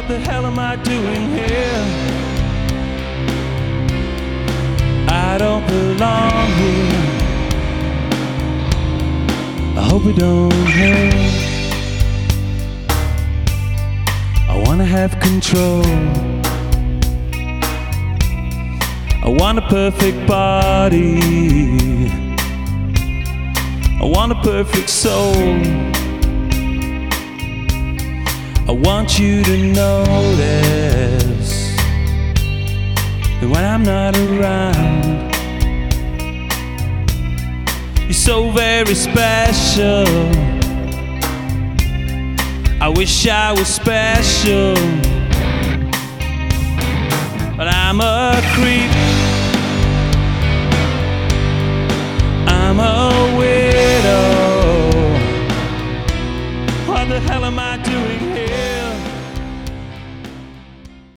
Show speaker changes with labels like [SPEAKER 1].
[SPEAKER 1] What the hell am I doing here? I don't belong here. I hope it don't hurt. I wanna have control. I want a perfect body. I want a perfect soul. I want you to notice that when I'm not around, you're so very special. I wish I was special, but I'm a creep. I'm a weirdo. What the hell am I doing here?